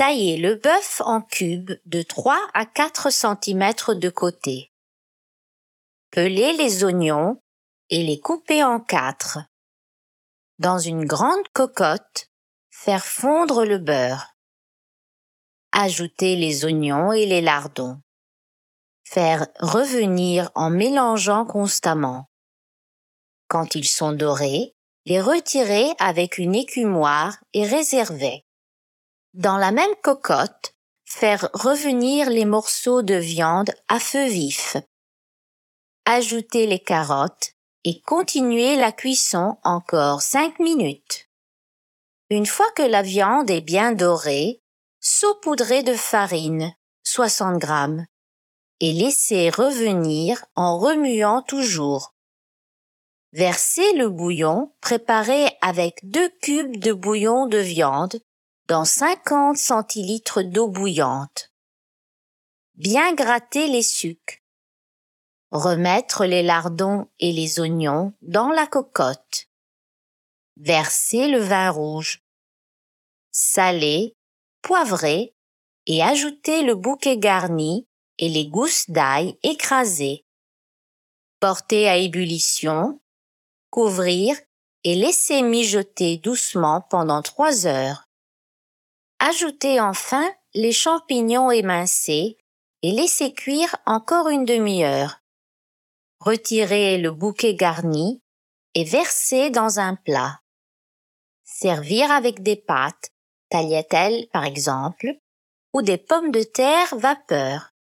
Taillez le bœuf en cubes de 3 à 4 cm de côté. Pelez les oignons et les couper en 4. Dans une grande cocotte, faire fondre le beurre. Ajoutez les oignons et les lardons. Faire revenir en mélangeant constamment. Quand ils sont dorés, les retirer avec une écumoire et réserver. Dans la même cocotte, faire revenir les morceaux de viande à feu vif. Ajoutez les carottes et continuez la cuisson encore 5 minutes. Une fois que la viande est bien dorée, saupoudrez de farine, 60 g, et laissez revenir en remuant toujours. Versez le bouillon préparé avec 2 cubes de bouillon de viande dans 50 centilitres d'eau bouillante. Bien gratter les sucs. Remettre les lardons et les oignons dans la cocotte. Verser le vin rouge. Saler, poivrer et ajouter le bouquet garni et les gousses d'ail écrasées. Porter à ébullition, couvrir et laisser mijoter doucement pendant 3 heures. Ajoutez enfin les champignons émincés et laissez cuire encore une demi-heure. Retirez le bouquet garni et versez dans un plat. Servir avec des pâtes, tagliatelles par exemple, ou des pommes de terre vapeur.